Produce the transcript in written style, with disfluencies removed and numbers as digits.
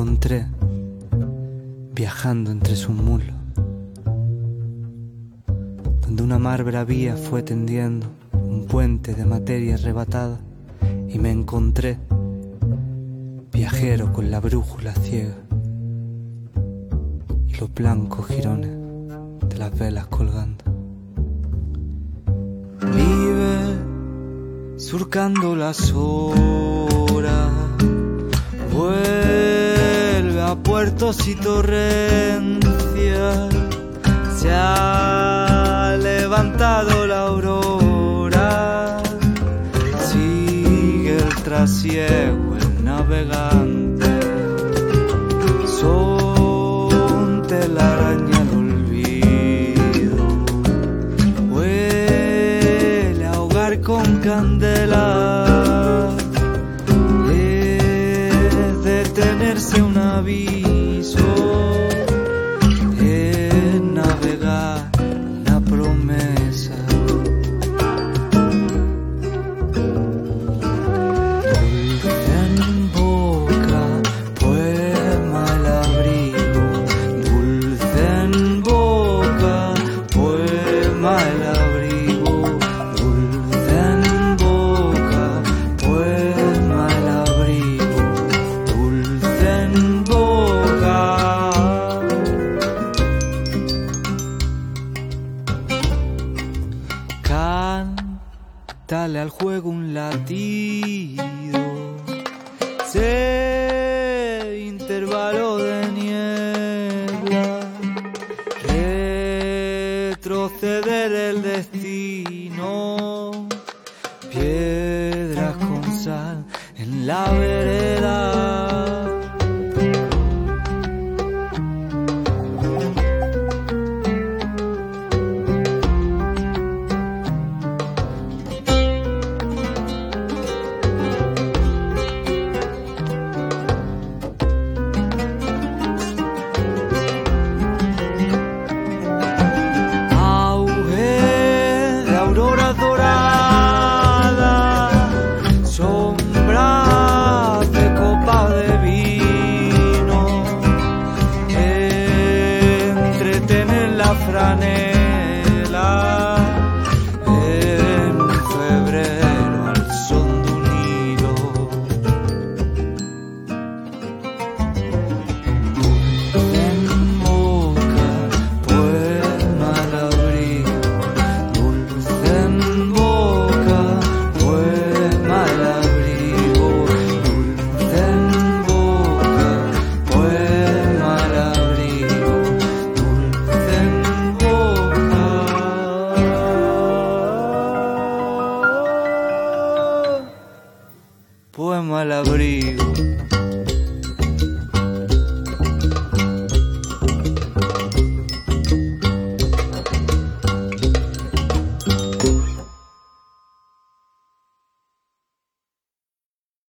encontré viajando entre sus muslos, donde una mar bravía fue tendiendo un puente de materia arrebatada, y me encontré viajero con la brújula ciega y los blancos jirones de las velas colgando. Vive surcando las horas, vuelve a puertos y torrencias, se ha levantado la aurora, sigue el trasiego, el navegante, son telaraña al olvido, huele a hogar con candela, es detenerse un aviso, es navegar una promesa. Dulce en boca, poema al abrigo, dulce en boca, poema al abrigo, dulce en boca, poema al abrigo, dulce en boca. Cántale al juego un latido, sé intervalo de niebla, retroceder el destino, piedras con sal en la vereda. Auge de aurora dorada, sombra de copa de vino, entretener la franela en febrero al son de un hilo. Dulce en boca, poema al abrigo, dulce en boca, poema al abrigo, dulce en boca, poema al abrigo, dulce en boca. Poema al abrigo.